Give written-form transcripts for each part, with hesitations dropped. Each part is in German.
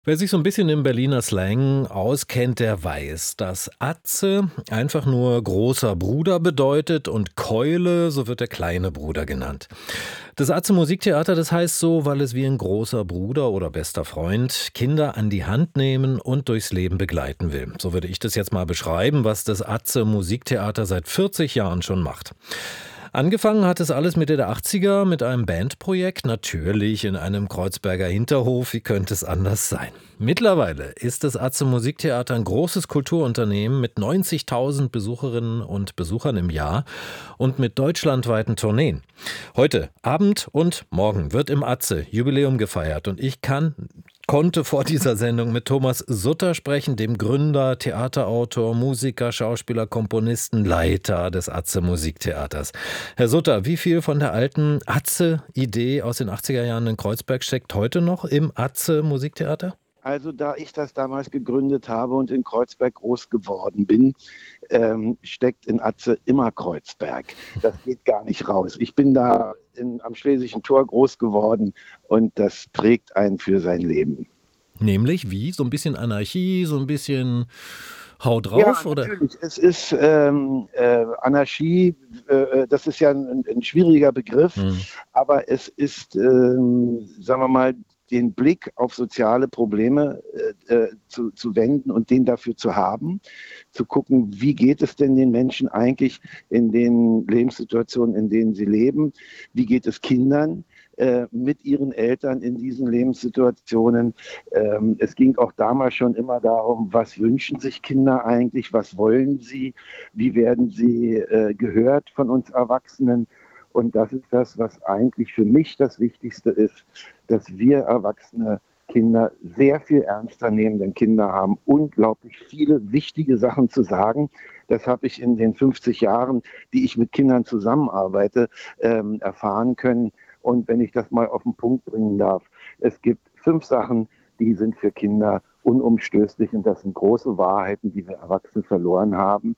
Wer sich so ein bisschen im Berliner Slang auskennt, der weiß, dass Atze einfach nur großer Bruder bedeutet und Keule, so wird der kleine Bruder genannt. Das Atze Musiktheater, das heißt so, weil es wie ein großer Bruder oder bester Freund Kinder an die Hand nehmen und durchs Leben begleiten will. So würde ich das jetzt mal beschreiben, was das Atze Musiktheater seit 40 Jahren schon macht. Angefangen hat es alles Mitte der 80er mit einem Bandprojekt, natürlich in einem Kreuzberger Hinterhof, wie könnte es anders sein. Mittlerweile ist das Atze Musiktheater ein großes Kulturunternehmen mit 90.000 Besucherinnen und Besuchern im Jahr und mit deutschlandweiten Tourneen. Heute Abend und morgen wird im Atze Jubiläum gefeiert und konnte vor dieser Sendung mit Thomas Sutter sprechen, dem Gründer, Theaterautor, Musiker, Schauspieler, Komponisten, Leiter des Atze Musiktheaters. Herr Sutter, wie viel von der alten Atze-Idee aus den 80er Jahren in Kreuzberg steckt heute noch im Atze Musiktheater? Also da ich das damals gegründet habe und in Kreuzberg groß geworden bin, steckt in Atze immer Kreuzberg. Das geht gar nicht raus. Ich bin da am Schlesischen Tor groß geworden und das prägt einen für sein Leben. Nämlich wie? So ein bisschen Anarchie, so ein bisschen Hau Ja, drauf, oder? natürlich. Es ist Anarchie, das ist ja ein schwieriger Begriff, Hm. aber es ist, sagen wir mal, den Blick auf soziale Probleme zu wenden und den dafür zu haben, zu gucken, wie geht es denn den Menschen eigentlich in den Lebenssituationen, in denen sie leben, wie geht es Kindern mit ihren Eltern in diesen Lebenssituationen. Es ging auch damals schon immer darum, was wünschen sich Kinder eigentlich, was wollen sie, wie werden sie gehört von uns Erwachsenen. Und das ist das, was eigentlich für mich das Wichtigste ist, dass wir Erwachsene Kinder sehr viel ernster nehmen, denn Kinder haben unglaublich viele wichtige Sachen zu sagen. Das habe ich in den 50 Jahren, die ich mit Kindern zusammenarbeite, erfahren können. Und wenn ich das mal auf den Punkt bringen darf, es gibt 5 Sachen, die sind für Kinder unumstößlich und das sind große Wahrheiten, die wir Erwachsene verloren haben.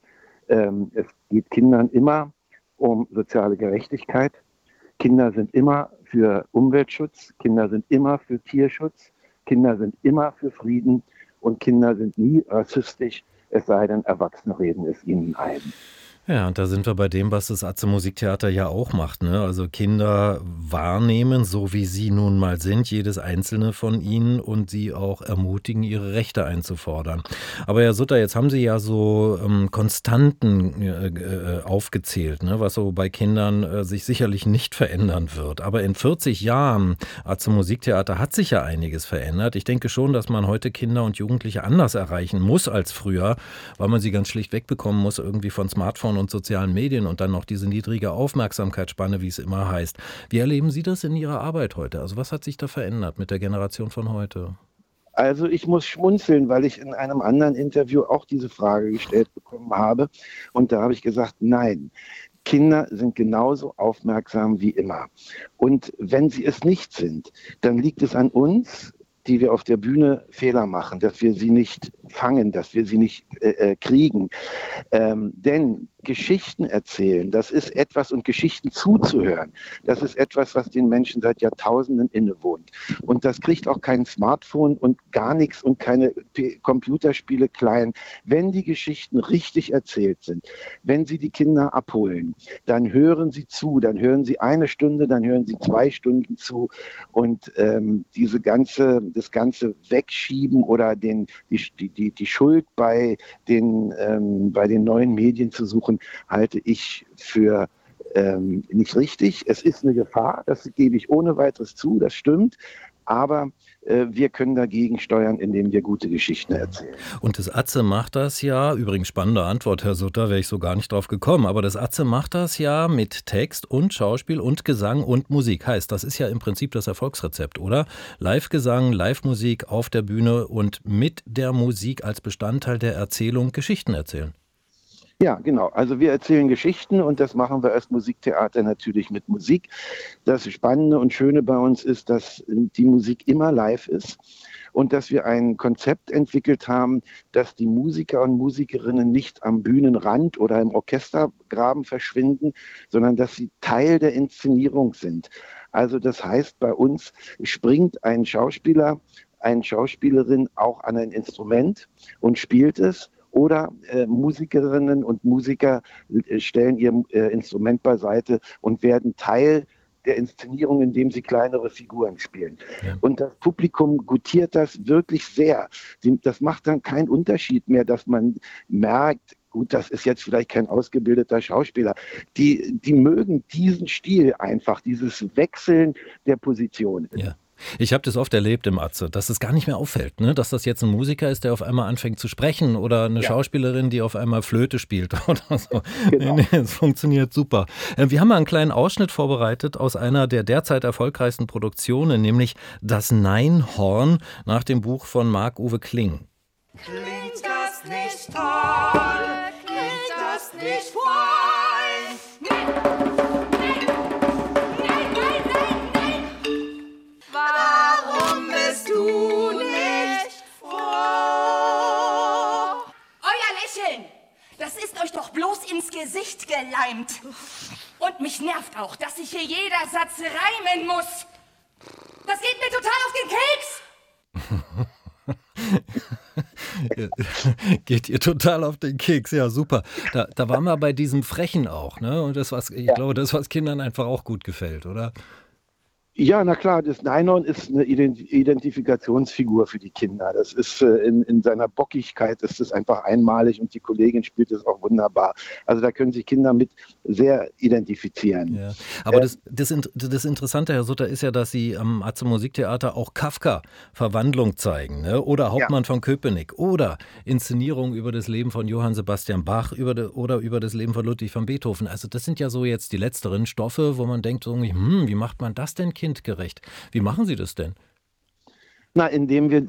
Es geht Kindern immer um soziale Gerechtigkeit. Kinder sind immer für Umweltschutz, Kinder sind immer für Tierschutz, Kinder sind immer für Frieden und Kinder sind nie rassistisch, es sei denn, Erwachsene reden es ihnen ein. Ja, und da sind wir bei dem, was das Atze Musiktheater ja auch macht, ne? Also Kinder wahrnehmen, so wie sie nun mal sind, jedes einzelne von ihnen und sie auch ermutigen, ihre Rechte einzufordern. Aber Herr Sutter, jetzt haben Sie ja so Konstanten aufgezählt, ne? Was so bei Kindern sich sicherlich nicht verändern wird. Aber in 40 Jahren Atze Musiktheater hat sich ja einiges verändert. Ich denke schon, dass man heute Kinder und Jugendliche anders erreichen muss als früher, weil man sie ganz schlicht wegbekommen muss, irgendwie von Smartphone und sozialen Medien und dann noch diese niedrige Aufmerksamkeitsspanne, wie es immer heißt. Wie erleben Sie das in Ihrer Arbeit heute? Also was hat sich da verändert mit der Generation von heute? Also ich muss schmunzeln, weil ich in einem anderen Interview auch diese Frage gestellt bekommen habe. Und da habe ich gesagt, nein, Kinder sind genauso aufmerksam wie immer. Und wenn sie es nicht sind, dann liegt es an uns, die wir auf der Bühne Fehler machen, dass wir sie nicht fangen, dass wir sie nicht kriegen. Denn Geschichten erzählen, das ist etwas, und Geschichten zuzuhören, das ist etwas, was den Menschen seit Jahrtausenden innewohnt. Und das kriegt auch kein Smartphone und gar nichts und keine Computerspiele klein. Wenn die Geschichten richtig erzählt sind, wenn sie die Kinder abholen, dann hören sie zu, dann hören sie 1 Stunde, dann hören sie 2 Stunden zu und das ganze Wegschieben oder die Schuld bei den neuen Medien zu suchen, halte ich für nicht richtig. Es ist eine Gefahr, das gebe ich ohne weiteres zu, das stimmt. Aber wir können dagegen steuern, indem wir gute Geschichten erzählen. Und das Atze macht das ja, übrigens spannende Antwort, Herr Sutter, wäre ich so gar nicht drauf gekommen, aber das Atze macht das ja mit Text und Schauspiel und Gesang und Musik. Heißt, das ist ja im Prinzip das Erfolgsrezept, oder? Live-Gesang, Live-Musik auf der Bühne und mit der Musik als Bestandteil der Erzählung Geschichten erzählen. Ja, genau. Also wir erzählen Geschichten und das machen wir als Musiktheater natürlich mit Musik. Das Spannende und Schöne bei uns ist, dass die Musik immer live ist und dass wir ein Konzept entwickelt haben, dass die Musiker und Musikerinnen nicht am Bühnenrand oder im Orchestergraben verschwinden, sondern dass sie Teil der Inszenierung sind. Also das heißt, bei uns springt ein Schauspieler eine Schauspielerin auch an ein Instrument und spielt es. Oder Musikerinnen und Musiker stellen ihr Instrument beiseite und werden Teil der Inszenierung, indem sie kleinere Figuren spielen. Ja. Und das Publikum gutiert das wirklich sehr. Das macht dann keinen Unterschied mehr, dass man merkt, gut, das ist jetzt vielleicht kein ausgebildeter Schauspieler. Die mögen diesen Stil einfach, dieses Wechseln der Positionen. Ja. Ich habe das oft erlebt im Atze, dass es gar nicht mehr auffällt, ne? Dass das jetzt ein Musiker ist, der auf einmal anfängt zu sprechen oder eine Schauspielerin, die auf einmal Flöte spielt oder so. Genau. Nee, es funktioniert super. Wir haben mal einen kleinen Ausschnitt vorbereitet aus einer der derzeit erfolgreichsten Produktionen, nämlich Das Neinhorn nach dem Buch von Marc-Uwe Kling. Klingt das nicht toll? Klingt das nicht fein? Nein! Warum bist du nicht froh? Euer Lächeln, das ist euch doch bloß ins Gesicht geleimt. Und mich nervt auch, dass sich hier jeder Satz reimen muss. Das geht mir total auf den Keks. Geht ihr total auf den Keks, ja super. Da waren wir bei diesem Frechen auch, ne? Und ich glaube, das, was Kindern einfach auch gut gefällt, oder? Ja, na klar, das Neinhorn ist eine Identifikationsfigur für die Kinder. Das ist in seiner Bockigkeit ist es einfach einmalig und die Kollegin spielt es auch wunderbar. Also da können sich Kinder mit sehr identifizieren. Ja. Aber das Interessante, Herr Sutter, ist ja, dass Sie am Atze Musiktheater auch Kafka Verwandlung zeigen, ne? Oder Hauptmann von Köpenick oder Inszenierung über das Leben von Johann Sebastian Bach oder über das Leben von Ludwig van Beethoven. Also das sind ja so jetzt die letzteren Stoffe, wo man denkt, so, wie macht man das denn kindgerecht? Wie machen Sie das denn? Na, indem wir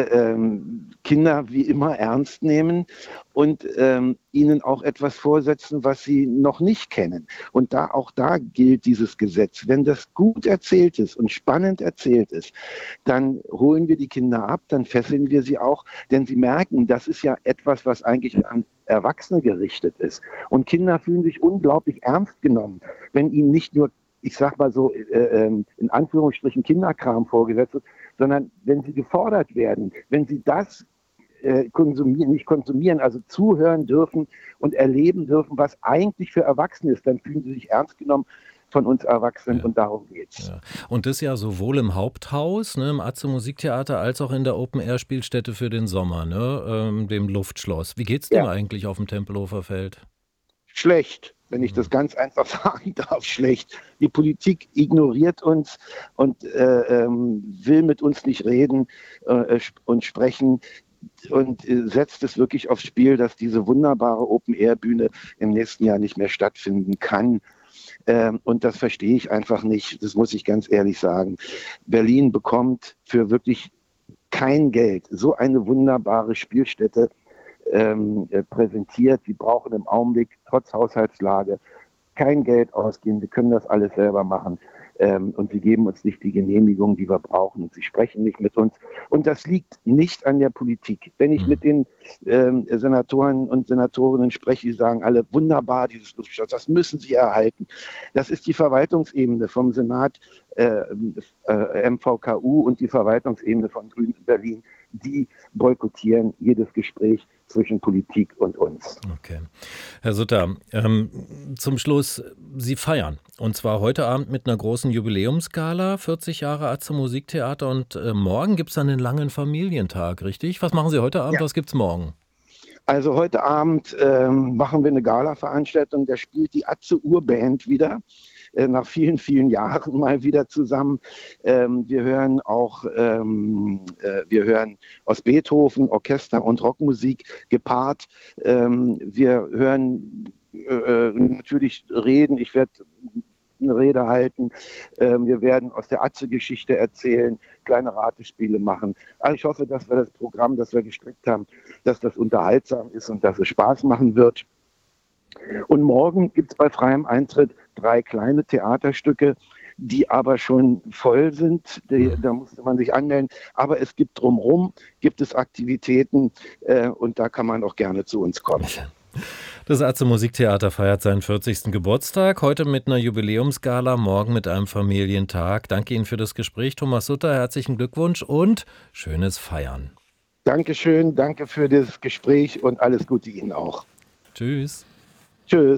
Kinder wie immer ernst nehmen und ihnen auch etwas vorsetzen, was sie noch nicht kennen. Und auch da gilt dieses Gesetz. Wenn das gut erzählt ist und spannend erzählt ist, dann holen wir die Kinder ab, dann fesseln wir sie auch, denn sie merken, das ist ja etwas, was eigentlich an Erwachsene gerichtet ist. Und Kinder fühlen sich unglaublich ernst genommen, wenn ihnen nicht nur, ich sag mal so, in Anführungsstrichen Kinderkram vorgesetzt wird, sondern wenn sie gefordert werden, wenn sie das nicht konsumieren, also zuhören dürfen und erleben dürfen, was eigentlich für Erwachsene ist, dann fühlen sie sich ernst genommen von uns Erwachsenen und darum geht's. Ja. Und das ja sowohl im Haupthaus, ne, im Atze Musiktheater, als auch in der Open-Air-Spielstätte für den Sommer, ne, dem Luftschloss. Wie geht's denn eigentlich auf dem Tempelhofer Feld? Schlecht, wenn ich das ganz einfach sagen darf, schlecht. Die Politik ignoriert uns und will mit uns nicht reden und sprechen und setzt es wirklich aufs Spiel, dass diese wunderbare Open-Air-Bühne im nächsten Jahr nicht mehr stattfinden kann. Und das verstehe ich einfach nicht, das muss ich ganz ehrlich sagen. Berlin bekommt für wirklich kein Geld so eine wunderbare Spielstätte präsentiert. Wir brauchen im Augenblick trotz Haushaltslage kein Geld ausgeben. Wir können das alles selber machen. Und sie geben uns nicht die Genehmigung, die wir brauchen. Und sie sprechen nicht mit uns. Und das liegt nicht an der Politik. Wenn ich mit den Senatoren und Senatorinnen spreche, die sagen alle, wunderbar, dieses Luftschloss, das müssen sie erhalten. Das ist die Verwaltungsebene vom Senat, MVKU und die Verwaltungsebene von Grünen Berlin. Die boykottieren jedes Gespräch zwischen Politik und uns. Okay. Herr Sutter, zum Schluss, Sie feiern. Und zwar heute Abend mit einer großen Jubiläumsgala, 40 Jahre Atze Musiktheater. Und morgen gibt es dann einen langen Familientag, richtig? Was machen Sie heute Abend, was gibt es morgen? Also heute Abend machen wir eine Gala-Veranstaltung, da spielt die Atze Urband wieder. Nach vielen, vielen Jahren mal wieder zusammen. Wir hören aus Beethoven Orchester- und Rockmusik gepaart. Wir hören natürlich Reden. Ich werde eine Rede halten. Wir werden aus der Atze-Geschichte erzählen, kleine Ratespiele machen. Also ich hoffe, dass wir das Programm, das wir gestrickt haben, dass das unterhaltsam ist und dass es Spaß machen wird. Und morgen gibt es bei freiem Eintritt 3 kleine Theaterstücke, die aber schon voll sind. Da musste man sich anmelden. Aber es gibt drumherum, gibt es Aktivitäten und da kann man auch gerne zu uns kommen. Das Atze Musiktheater feiert seinen 40. Geburtstag. Heute mit einer Jubiläumsgala, morgen mit einem Familientag. Danke Ihnen für das Gespräch, Thomas Sutter. Herzlichen Glückwunsch und schönes Feiern. Dankeschön, danke für das Gespräch und alles Gute Ihnen auch. Tschüss. Tschüss.